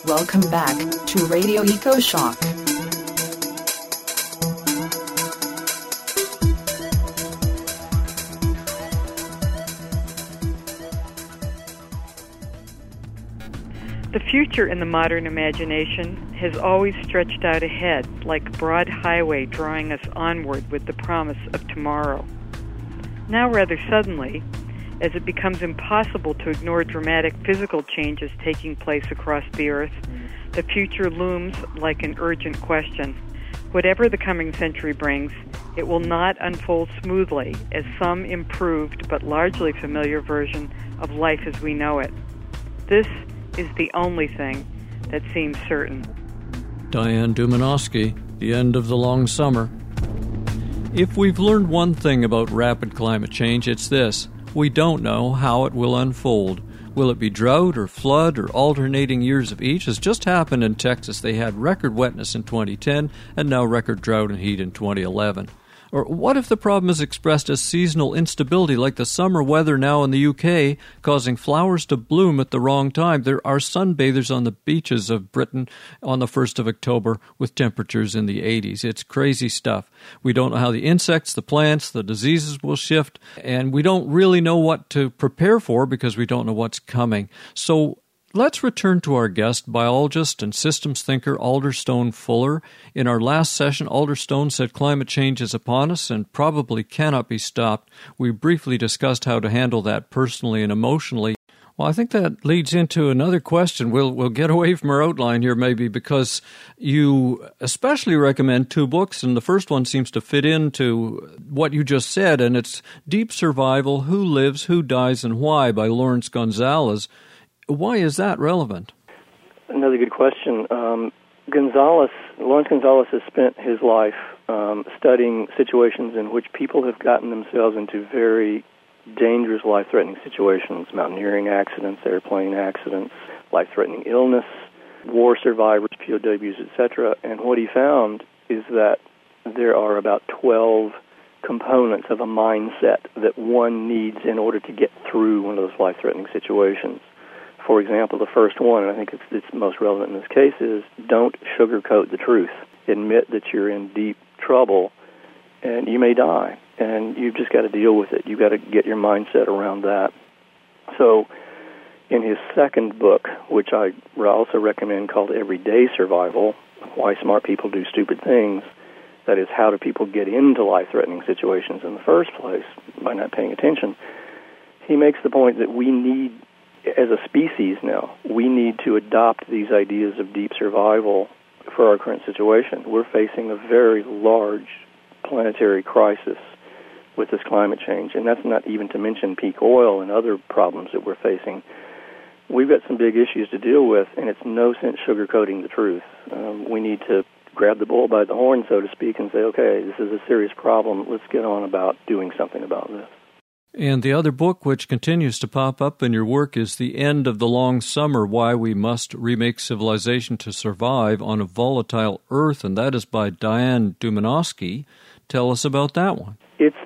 Welcome back to Radio EcoShock. The future in the modern imagination has always stretched out ahead, like a broad highway drawing us onward with the promise of tomorrow. Now, rather suddenly, as it becomes impossible to ignore dramatic physical changes taking place across the Earth, the future looms like an urgent question. Whatever the coming century brings, it will not unfold smoothly as some improved but largely familiar version of life as we know it. This is the only thing that seems certain. Diane Dumanovsky, The End of the Long Summer. If we've learned one thing about rapid climate change, it's this. We don't know how it will unfold. Will it be drought or flood or alternating years of each? As just happened in Texas, they had record wetness in 2010 and now record drought and heat in 2011. Or what if the problem is expressed as seasonal instability, like the summer weather now in the UK, causing flowers to bloom at the wrong time? There are sunbathers on the beaches of Britain on the 1st of October with temperatures in the 80s. It's crazy stuff. We don't know how the insects, the plants, the diseases will shift, and we don't really know what to prepare for because we don't know what's coming. So let's return to our guest, biologist and systems thinker Alder Stone Fuller. In our last session, Alder Stone said climate change is upon us and probably cannot be stopped. We briefly discussed how to handle that personally and emotionally. Well, I think that leads into another question. We'll get away from our outline here maybe because you especially recommend two books, and the first one seems to fit into what you just said, and it's Deep Survival, Who Lives, Who Dies, and Why by Lawrence Gonzalez. Why is that relevant? Another good question. Lawrence Gonzalez has spent his life studying situations in which people have gotten themselves into very dangerous, life-threatening situations, mountaineering accidents, airplane accidents, life-threatening illness, war survivors, POWs, etc. And what he found is that there are about 12 components of a mindset that one needs in order to get through one of those life-threatening situations. For example, the first one, and I think it's most relevant in this case, is don't sugarcoat the truth. Admit that you're in deep trouble and you may die, and you've just got to deal with it. You've got to get your mindset around that. So in his second book, which I also recommend, called Everyday Survival, Why Smart People Do Stupid Things, that is, how do people get into life-threatening situations in the first place by not paying attention, he makes the point that we need, as a species now, we need to adopt these ideas of deep survival for our current situation. We're facing a very large planetary crisis with this climate change, and that's not even to mention peak oil and other problems that we're facing. We've got some big issues to deal with, and it's no sense sugarcoating the truth. We need to grab the bull by the horn, so to speak, and say, okay, this is a serious problem. Let's get on about doing something about this. And the other book which continues to pop up in your work is The End of the Long Summer, Why We Must Remake Civilization to Survive on a Volatile Earth, and that is by Diane Dumanovsky. Tell us about that one. It's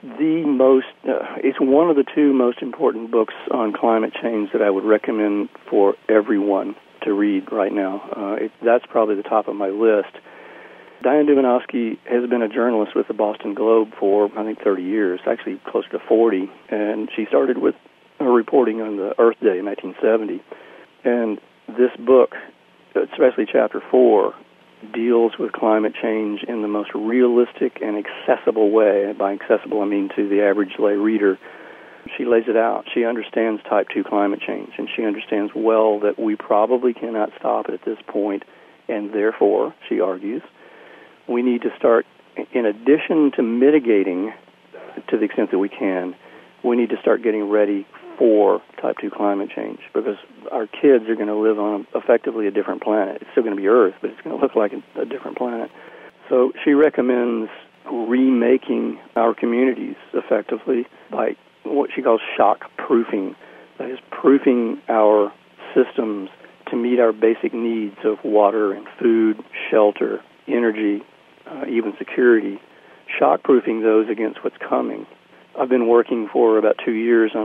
it's one of the two most important books on climate change that I would recommend for everyone to read right now. That's probably the top of my list. Diane Dumanovsky has been a journalist with the Boston Globe for, I think, 30 years, actually closer to 40, and she started with her reporting on the Earth Day in 1970. And this book, especially Chapter 4, deals with climate change in the most realistic and accessible way. And by accessible, I mean to the average lay reader. She lays it out. She understands Type 2 climate change, and she understands well that we probably cannot stop it at this point, and therefore, she argues, we need to start, in addition to mitigating to the extent that we can, we need to start getting ready for Type 2 climate change, because our kids are going to live on effectively a different planet. It's still going to be Earth, but it's going to look like a different planet. So she recommends remaking our communities effectively by what she calls shock-proofing. That is, proofing our systems to meet our basic needs of water and food, shelter, energy, even security, shock-proofing those against what's coming. I've been working for about 2 years on a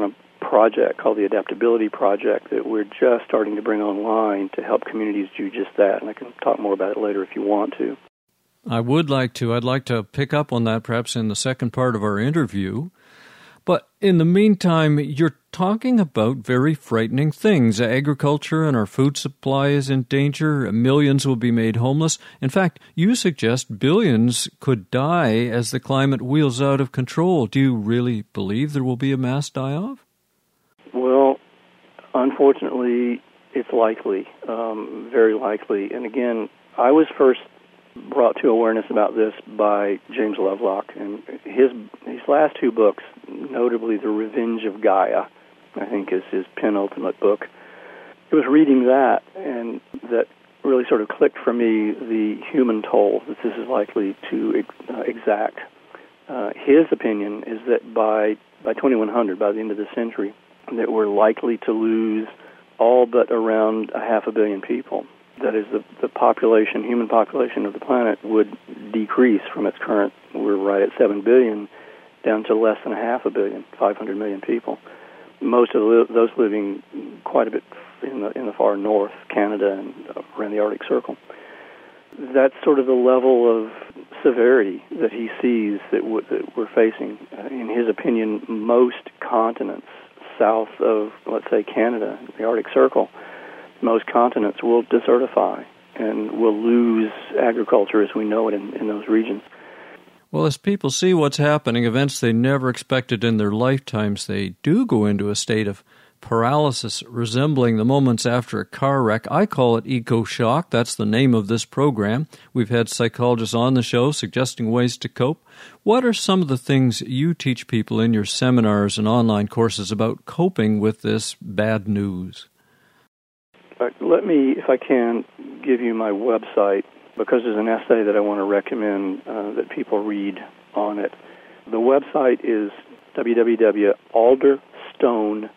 project called the Adaptability Project that we're just starting to bring online to help communities do just that. And I can talk more about it later if you want to. I would like to. I'd like to pick up on that perhaps in the second part of our interview. But in the meantime, you're talking about very frightening things. Agriculture and our food supply is in danger. Millions will be made homeless. In fact, you suggest billions could die as the climate wheels out of control. Do you really believe there will be a mass die-off? Well, unfortunately, it's likely, very likely. And again, I was first brought to awareness about this by James Lovelock, and his last two books, notably The Revenge of Gaia, I think is his penultimate book. It was reading that, and that really sort of clicked for me the human toll that this is likely to exact. His opinion is that by 2100, by the end of the century, that we're likely to lose all but around 500 million people. That is, the population, human population of the planet would decrease from its current, we're right at 7 billion, down to less than 500 million, 500 million people. Most of those living quite a bit in the far north, Canada and around the Arctic Circle. That's sort of the level of severity that he sees that we're facing. In his opinion, most continents south of, let's say, Canada, the Arctic Circle, most continents will desertify and will lose agriculture as we know it in those regions. Well, as people see what's happening, events they never expected in their lifetimes, they do go into a state of paralysis resembling the moments after a car wreck. I call it eco-shock. That's the name of this program. We've had psychologists on the show suggesting ways to cope. What are some of the things you teach people in your seminars and online courses about coping with this bad news? Let me, if I can, give you my website, because there's an essay that I want to recommend that people read on it. The website is www.alderstone3,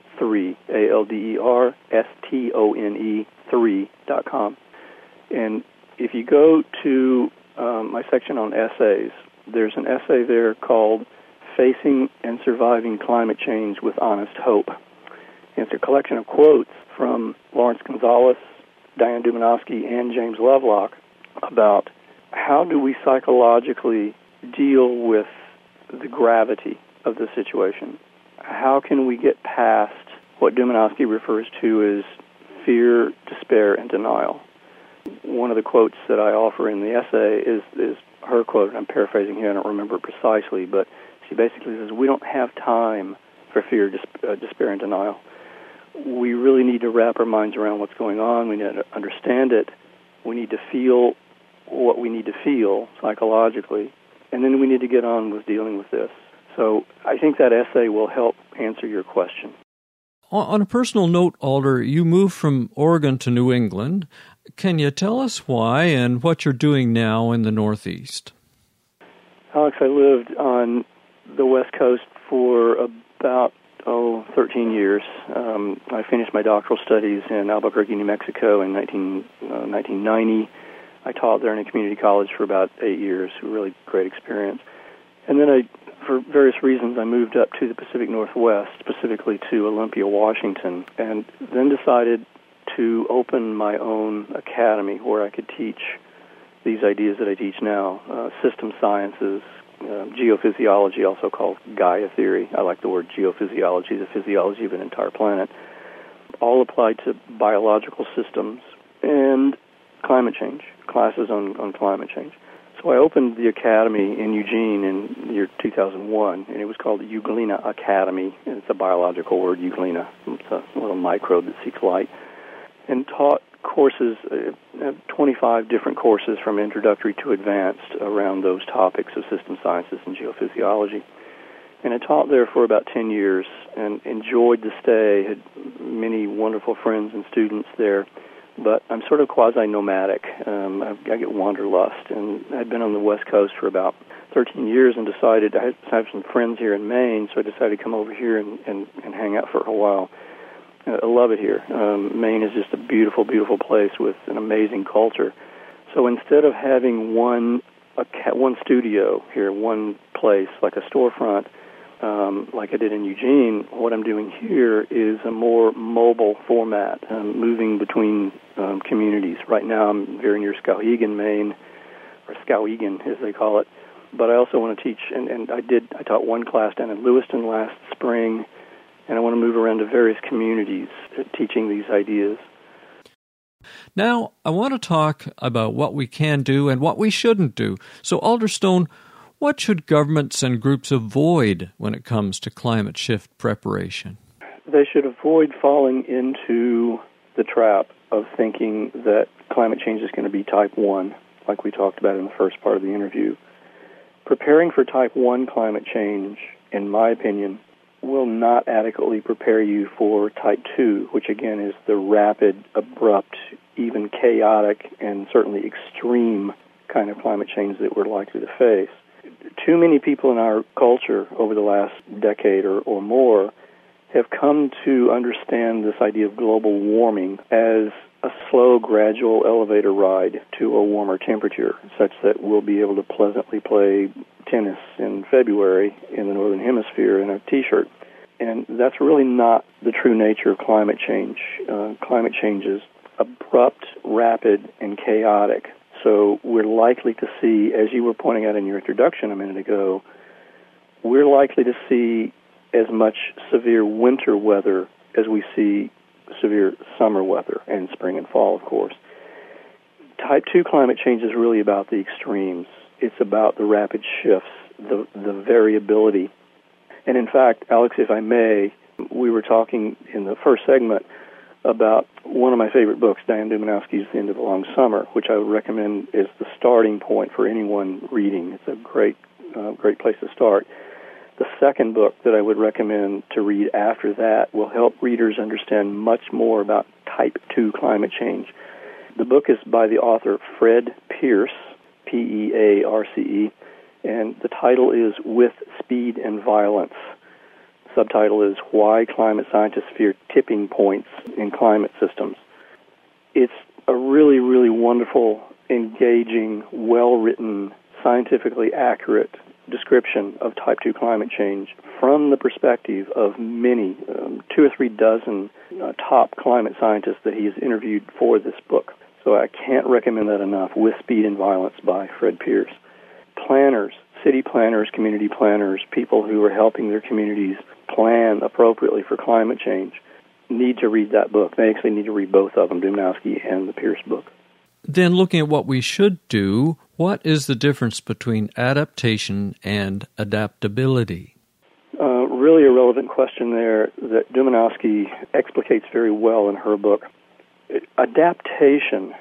ALDERSTONE3.com. And if you go to my section on essays, there's an essay there called Facing and Surviving Climate Change with Honest Hope. And it's a collection of quotes from Lawrence Gonzales, Diane Dumanovsky, and James Lovelock about how do we psychologically deal with the gravity of the situation. How can we get past what Dumanovsky refers to as fear, despair, and denial? One of the quotes that I offer in the essay is her quote, and I'm paraphrasing here, I don't remember it precisely, but she basically says, we don't have time for fear, despair, and denial. We really need to wrap our minds around what's going on. We need to understand it. We need to feel what we need to feel psychologically, and then we need to get on with dealing with this. So I think that essay will help answer your question. On a personal note, Alder, you moved from Oregon to New England. Can you tell us why and what you're doing now in the Northeast? Alex, I lived on the West Coast for about 13 years. I finished my doctoral studies in Albuquerque, New Mexico in 1990. I taught there in a community college for about 8 years, a really great experience. And then for various reasons, I moved up to the Pacific Northwest, specifically to Olympia, Washington, and then decided to open my own academy where I could teach these ideas that I teach now, system sciences, geophysiology, also called Gaia theory. I like the word geophysiology, the physiology of an entire planet, all applied to biological systems and climate change, classes on climate change. So I opened the academy in Eugene in the year 2001, and it was called the Euglena Academy, and it's a biological word, Euglena. It's a little microbe that seeks light, and taught courses, 25 different courses from introductory to advanced around those topics of system sciences and geophysiology. And I taught there for about 10 years and enjoyed the stay, had many wonderful friends and students there, but I'm sort of quasi-nomadic. I get wanderlust, and I'd been on the West Coast for about 13 years and decided I have some friends here in Maine, so I decided to come over here and hang out for a while. I love it here. Maine is just a beautiful, beautiful place with an amazing culture. So instead of having one studio here, one place, like a storefront, like I did in Eugene. What I'm doing here is a more mobile format, moving between communities. Right now I'm very near Skowhegan, Maine, or Skowhegan as they call it. But I also want to teach, and I taught one class down in Lewiston last spring, and I want to move around to various communities teaching these ideas. Now, I want to talk about what we can do and what we shouldn't do. So, Alderstone, what should governments and groups avoid when it comes to climate shift preparation? They should avoid falling into the trap of thinking that climate change is going to be type 1, like we talked about in the first part of the interview. Preparing for type 1 climate change, in my opinion, will not adequately prepare you for type 2, which again is the rapid, abrupt, even chaotic, and certainly extreme kind of climate change that we're likely to face. Too many people in our culture over the last decade or more have come to understand this idea of global warming as a slow, gradual elevator ride to a warmer temperature, such that we'll be able to pleasantly play tennis in February in the Northern Hemisphere in a T-shirt. And that's really not the true nature of climate change. Climate change is abrupt, rapid, and chaotic. So we're likely to see, as you were pointing out in your introduction a minute ago, we're likely to see as much severe winter weather as we see severe summer weather, and spring and fall, of course. Type 2 climate change is really about the extremes. It's about the rapid shifts, the variability. And in fact, Alex, if I may, we were talking in the first segment about one of my favorite books, Diane Dumanowski's The End of the Long Summer, which I would recommend as the starting point for anyone reading. It's a great place to start. The second book that I would recommend to read after that will help readers understand much more about type 2 climate change. The book is by the author Fred Pearce, P-E-A-R-C-E, and the title is With Speed and Violence. The subtitle is Why Climate Scientists Fear Tipping Points in Climate Systems. It's a really, really wonderful, engaging, well-written, scientifically accurate description of type 2 climate change from the perspective of many, 2 or 3 dozen top climate scientists that he has interviewed for this book. So I can't recommend that enough, With Speed and Violence by Fred Pearce. Planners, city planners, community planners, people who are helping their communities plan appropriately for climate change need to read that book. They actually need to read both of them, Dumanowski and the Pearce book. Then looking at what we should do, what is the difference between adaptation and adaptability? Really a relevant question there that Dumanowski explicates very well in her book. Adaptation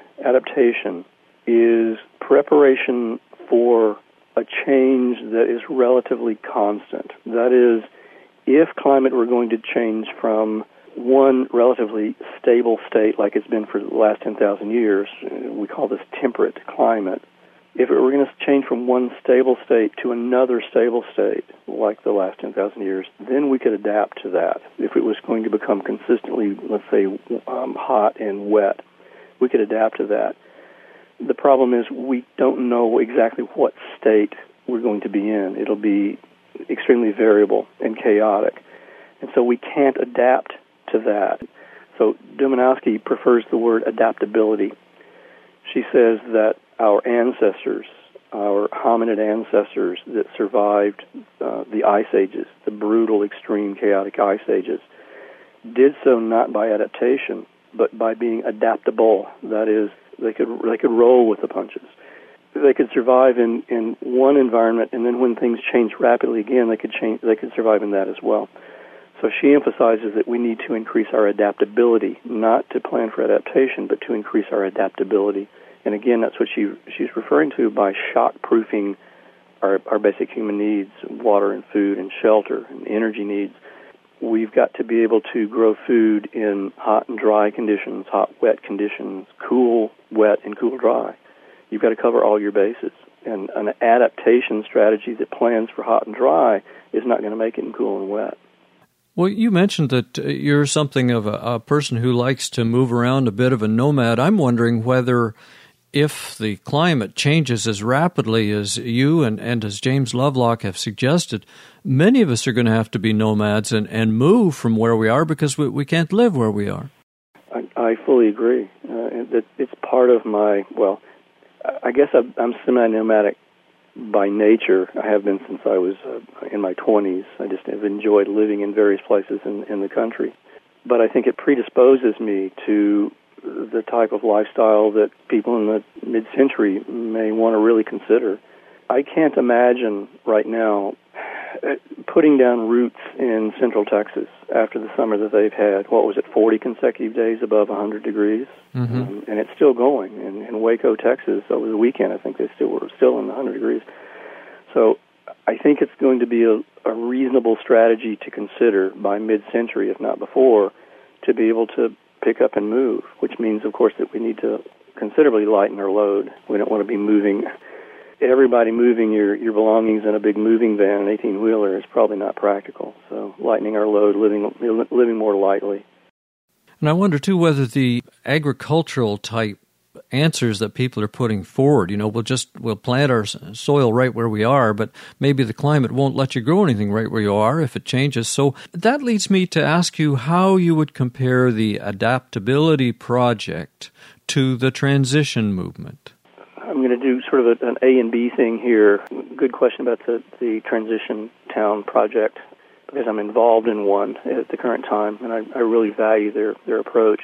is preparation for a change that is relatively constant. That is, if climate were going to change from one relatively stable state like it's been for the last 10,000 years, we call this temperate climate. If it were going to change from one stable state to another stable state like the last 10,000 years, then we could adapt to that. If it was going to become consistently, let's say, hot and wet, we could adapt to that. The problem is we don't know exactly what state we're going to be in. It'll be extremely variable and chaotic. And so we can't adapt to that. So Dumanowski prefers the word adaptability. She says that our ancestors, our hominid ancestors that survived the ice ages, the brutal, extreme, chaotic ice ages, did so not by adaptation, but by being adaptable. That is, they could roll with the punches. They could survive in one environment, and then when things change rapidly again, they could survive in that as well. So she emphasizes that we need to increase our adaptability, not to plan for adaptation, but to increase our adaptability. And again, that's what she's referring to by shock-proofing our basic human needs, water and food and shelter and energy needs. We've got to be able to grow food in hot and dry conditions, hot, wet conditions, cool, wet, and cool, dry. You've got to cover all your bases. And an adaptation strategy that plans for hot and dry is not going to make it in cool and wet. Well, you mentioned that you're something of a person who likes to move around, a bit of a nomad. I'm wondering whether if the climate changes as rapidly as you and as James Lovelock have suggested, many of us are going to have to be nomads and move from where we are because we can't live where we are. I fully agree. It's part of my, I guess I'm semi-nomadic by nature. I have been since I was in my 20s. I just have enjoyed living in various places in the country. But I think it predisposes me to the type of lifestyle that people in the mid-century may want to really consider. I can't imagine right now putting down roots in Central Texas after the summer that they've had. 40 consecutive days above 100 degrees? Mm-hmm. And it's still going. In Waco, Texas, over the weekend, I think they were still in the 100 degrees. So I think it's going to be a reasonable strategy to consider by mid-century, if not before, to be able to pick up and move, which means, of course, that we need to considerably lighten our load. We don't want to be moving. Everybody moving your belongings in a big moving van, an 18-wheeler, is probably not practical. So lightening our load, living more lightly. And I wonder, too, whether the agricultural type answers that people are putting forward, we'll plant our soil right where we are, but maybe the climate won't let you grow anything right where you are if it changes. So that leads me to ask you how you would compare the adaptability project to the transition movement. I'm going to do sort of an A and B thing here. Good question about the Transition Town project, because I'm involved in one at the current time, and I really value their approach.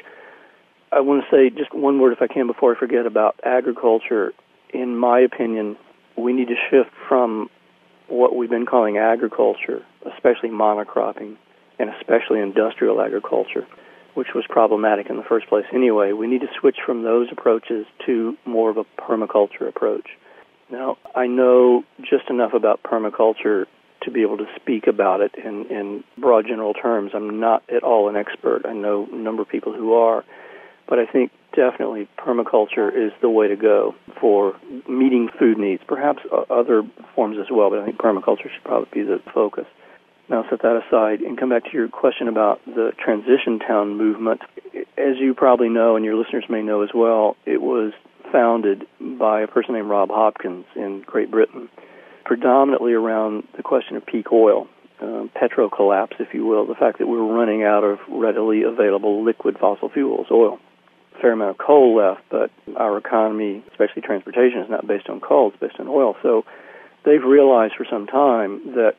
I want to say just one word, if I can, before I forget, about agriculture. In my opinion, we need to shift from what we've been calling agriculture, especially monocropping, and especially industrial agriculture, which was problematic in the first place anyway. We need to switch from those approaches to more of a permaculture approach. Now, I know just enough about permaculture to be able to speak about it in broad general terms. I'm not at all an expert. I know a number of people who are. But I think definitely permaculture is the way to go for meeting food needs, perhaps other forms as well, but I think permaculture should probably be the focus. Now, set that aside and come back to your question about the Transition Town movement. As you probably know, and your listeners may know as well, it was founded by a person named Rob Hopkins in Great Britain, predominantly around the question of peak oil. Petro-collapse, if you will, the fact that we're running out of readily available liquid fossil fuels, oil. A fair amount of coal left, but our economy, especially transportation, is not based on coal, it's based on oil. So they've realized for some time that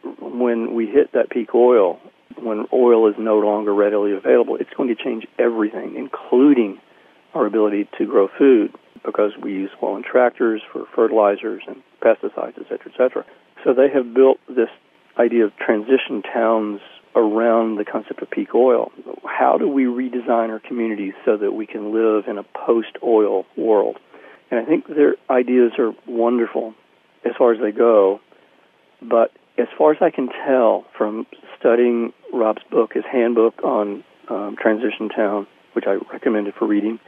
when we hit that peak oil, when oil is no longer readily available, it's going to change everything, including our ability to grow food, because we use oil in tractors for fertilizers and pesticides, et cetera, et cetera. So they have built this idea of transition towns around the concept of peak oil. How do we redesign our communities so that we can live in a post-oil world? And I think their ideas are wonderful as far as they go, but as far as I can tell from studying Rob's book, his handbook on Transition Town, which I recommended for reading,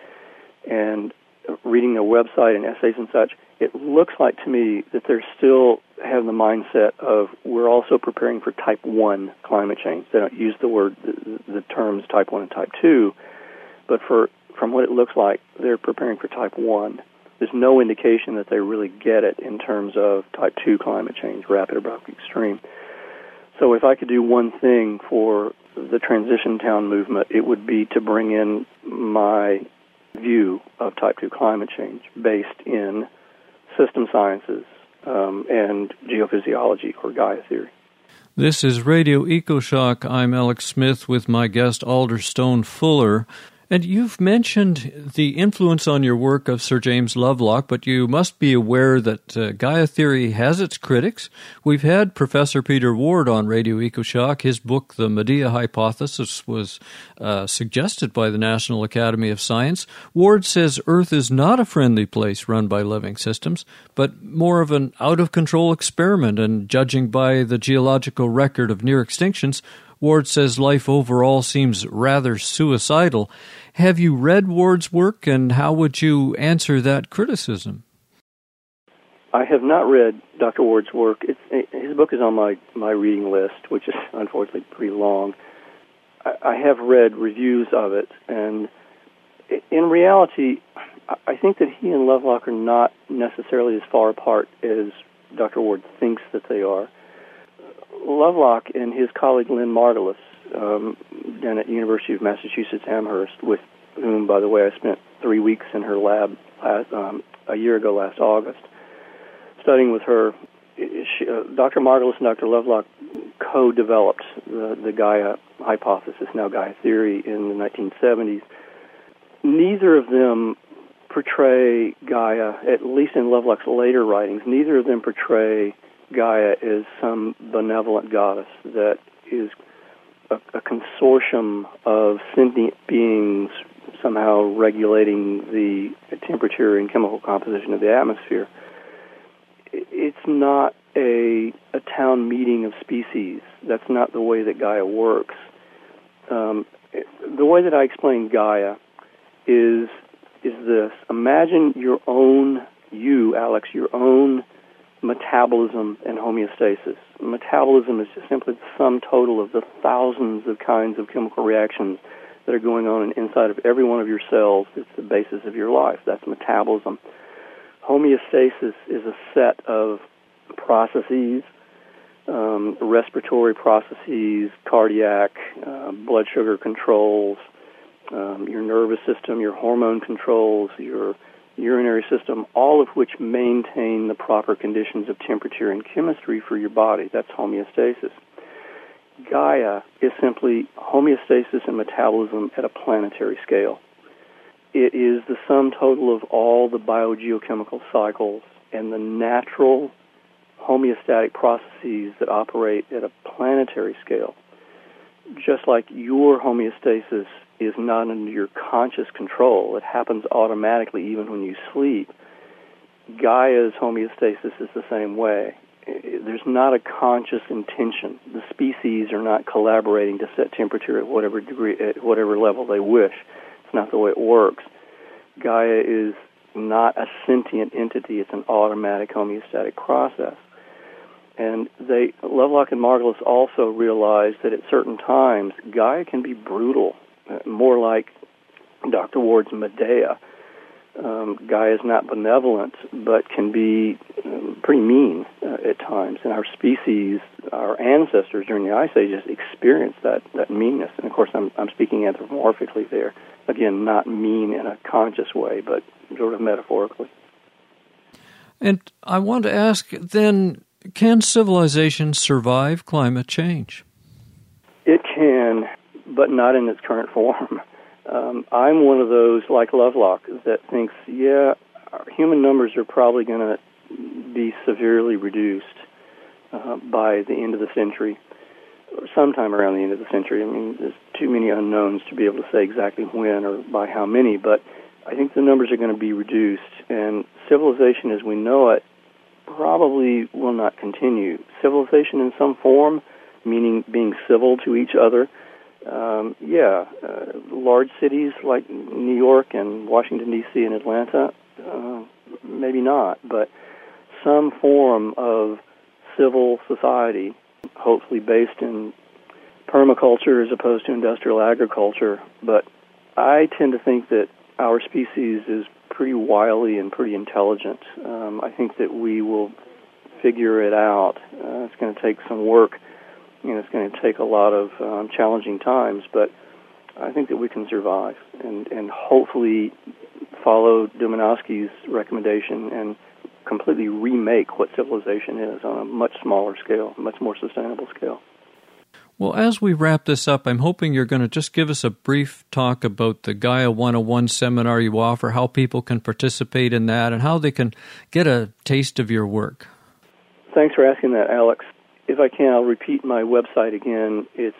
and reading their website and essays and such, it looks like to me that they're still have the mindset of we're also preparing for type 1 climate change. They don't use the terms type 1 and type 2, but from what it looks like, they're preparing for type 1. There's no indication that they really get it in terms of type 2 climate change, rapid, abrupt, extreme. So if I could do one thing for the Transition Town movement, it would be to bring in my view of type 2 climate change based in system sciences and geophysiology, or Gaia theory. This is Radio EcoShock. I'm Alex Smith with my guest Alder Stone Fuller. And you've mentioned the influence on your work of Sir James Lovelock, but you must be aware that Gaia theory has its critics. We've had Professor Peter Ward on Radio EcoShock. His book, The Medea Hypothesis, was suggested by the National Academy of Science. Ward says Earth is not a friendly place run by living systems, but more of an out-of-control experiment, and judging by the geological record of near extinctions, Ward says life overall seems rather suicidal. Have you read Ward's work, and how would you answer that criticism? I have not read Dr. Ward's work. His book is on my reading list, which is unfortunately pretty long. I have read reviews of it, and in reality, I think that he and Lovelock are not necessarily as far apart as Dr. Ward thinks that they are. Lovelock and his colleague Lynn Margulis, down at University of Massachusetts Amherst, with whom, by the way, I spent 3 weeks in her lab a year ago last August, studying with her. Dr. Margulis and Dr. Lovelock co-developed the Gaia hypothesis, now Gaia theory, in the 1970s. Neither of them portray Gaia, at least in Lovelock's later writings, neither of them portray Gaia as some benevolent goddess that is a consortium of sentient beings somehow regulating the temperature and chemical composition of the atmosphere. It's not a town meeting of species. That's not the way that Gaia works. The way that I explain Gaia is this. Imagine your own, you, Alex, your own metabolism and homeostasis. Metabolism is just simply the sum total of the thousands of kinds of chemical reactions that are going on inside of every one of your cells. It's the basis of your life. That's metabolism. Homeostasis is a set of processes, respiratory processes, cardiac, blood sugar controls, your nervous system, your hormone controls, your urinary system, all of which maintain the proper conditions of temperature and chemistry for your body. That's homeostasis. Gaia is simply homeostasis and metabolism at a planetary scale. It is the sum total of all the biogeochemical cycles and the natural homeostatic processes that operate at a planetary scale. Just like your homeostasis is not under your conscious control, it happens automatically even when you sleep, Gaia's homeostasis is the same way. There's not a conscious intention. The species are not collaborating to set temperature at whatever degree, at whatever level they wish. It's not the way it works. Gaia is not a sentient entity. It's an automatic homeostatic process. And Lovelock and Margulis also realized that at certain times, Gaia can be brutal, more like Dr. Ward's Medea. Gaia is not benevolent, but can be pretty mean at times. And our species, our ancestors during the Ice Ages experienced that meanness. And of course, I'm speaking anthropomorphically there. Again, not mean in a conscious way, but sort of metaphorically. And I want to ask then, can civilization survive climate change? It can, but not in its current form. I'm one of those, like Lovelock, that thinks, our human numbers are probably going to be severely reduced by the end of the century, or sometime around the end of the century. I mean, there's too many unknowns to be able to say exactly when or by how many, but I think the numbers are going to be reduced, and civilization as we know it probably will not continue. Civilization in some form, meaning being civil to each other, large cities like New York and Washington, D.C. and Atlanta, maybe not, but some form of civil society, hopefully based in permaculture as opposed to industrial agriculture. But I tend to think that our species is pretty wily and pretty intelligent. I think that we will figure it out. It's going to take some work. It's going to take a lot of challenging times, but I think that we can survive and hopefully follow Dumanovsky's recommendation and completely remake what civilization is on a much smaller scale, much more sustainable scale. Well, as we wrap this up, I'm hoping you're going to just give us a brief talk about the Gaia 101 seminar you offer, how people can participate in that, and how they can get a taste of your work. Thanks for asking that, Alex. If I can, I'll repeat my website again. It's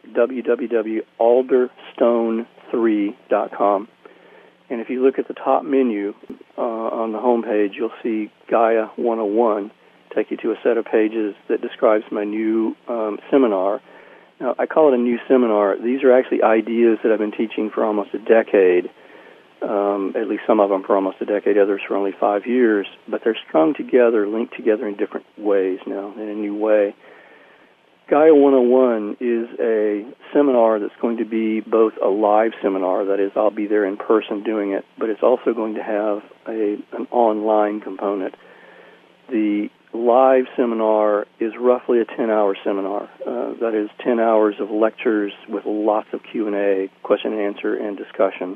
www.alderstone3.com. And if you look at the top menu on the home page, you'll see Gaia 101, take you to a set of pages that describes my new seminar. Now, I call it a new seminar. These are actually ideas that I've been teaching for almost a decade, at least some of them for almost a decade, others for only 5 years, but they're strung together, linked together in different ways now, in a new way. Gaia 101 is a seminar that's going to be both a live seminar, that is, I'll be there in person doing it, but it's also going to have an online component. The live seminar is roughly a 10-hour seminar. That is 10 hours of lectures with lots of Q&A, question and answer, and discussion.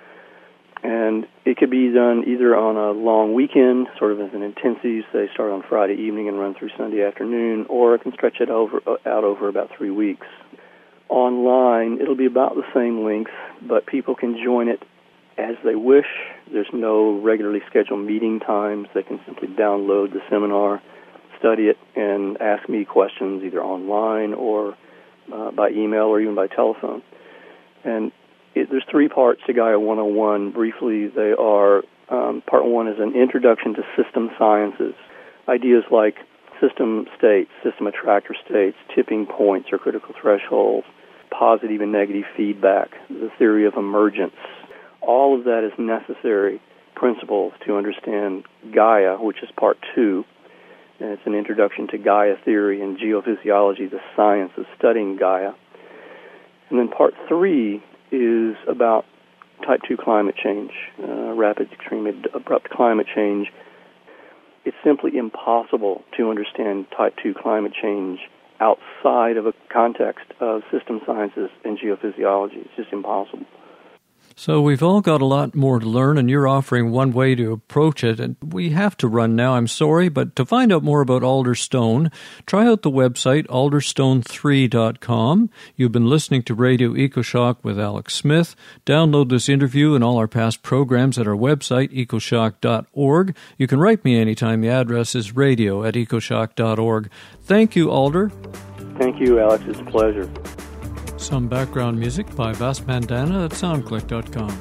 And it could be done either on a long weekend, sort of as an intensive, say start on Friday evening and run through Sunday afternoon, or it can stretch it out over about 3 weeks. Online, it'll be about the same length, but people can join it as they wish. There's no regularly scheduled meeting times. They can simply download the seminar, study it, and ask me questions either online or by email or even by telephone. And there's 3 parts to Gaia 101. Briefly, they are, part 1 is an introduction to system sciences. Ideas like system states, system attractor states, tipping points or critical thresholds, positive and negative feedback, the theory of emergence. All of that is necessary principles to understand Gaia, which is part 2. And it's an introduction to Gaia theory and geophysiology, the science of studying Gaia. And then part 3 is about type 2 climate change, rapid, extreme, abrupt climate change. It's simply impossible to understand type 2 climate change outside of a context of system sciences and geophysiology. It's just impossible. So we've all got a lot more to learn, and you're offering one way to approach it. And we have to run now, I'm sorry, but to find out more about Alderstone, try out the website, alderstone3.com. You've been listening to Radio EcoShock with Alex Smith. Download this interview and all our past programs at our website, ecoshock.org. You can write me anytime. The address is radio@ecoshock.org. Thank you, Alder. Thank you, Alex. It's a pleasure. Some background music by Vas Bandana at soundclick.com.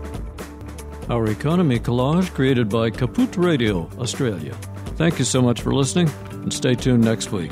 Our economy collage created by Kaput Radio, Australia. Thank you so much for listening, and stay tuned next week.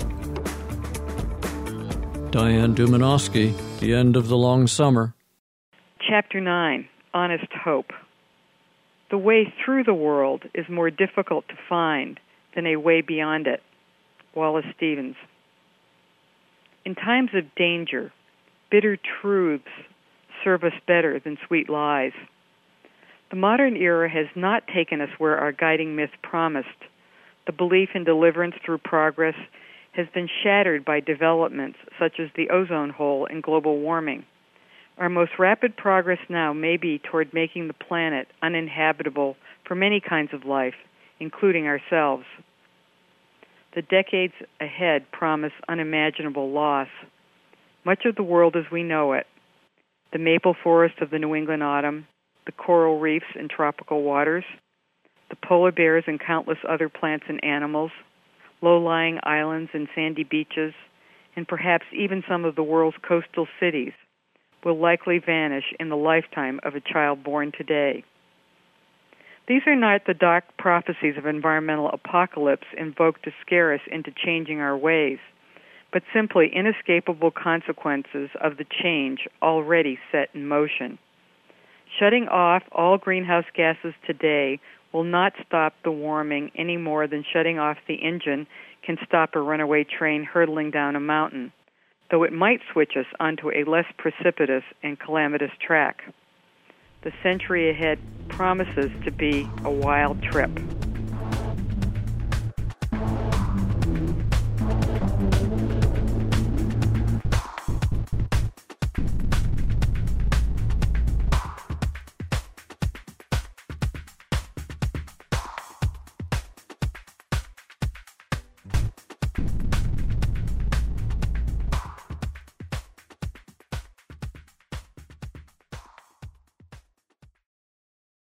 Diane Dumanowski, The End of the Long Summer. Chapter 9, Honest Hope. The way through the world is more difficult to find than a way beyond it. Wallace Stevens. In times of danger, bitter truths serve us better than sweet lies. The modern era has not taken us where our guiding myth promised. The belief in deliverance through progress has been shattered by developments such as the ozone hole and global warming. Our most rapid progress now may be toward making the planet uninhabitable for many kinds of life, including ourselves. The decades ahead promise unimaginable loss. Much of the world as we know it, the maple forest of the New England autumn, the coral reefs and tropical waters, the polar bears and countless other plants and animals, low-lying islands and sandy beaches, and perhaps even some of the world's coastal cities, will likely vanish in the lifetime of a child born today. These are not the dark prophecies of environmental apocalypse invoked to scare us into changing our ways, but simply inescapable consequences of the change already set in motion. Shutting off all greenhouse gases today will not stop the warming any more than shutting off the engine can stop a runaway train hurtling down a mountain, though it might switch us onto a less precipitous and calamitous track. The century ahead promises to be a wild trip.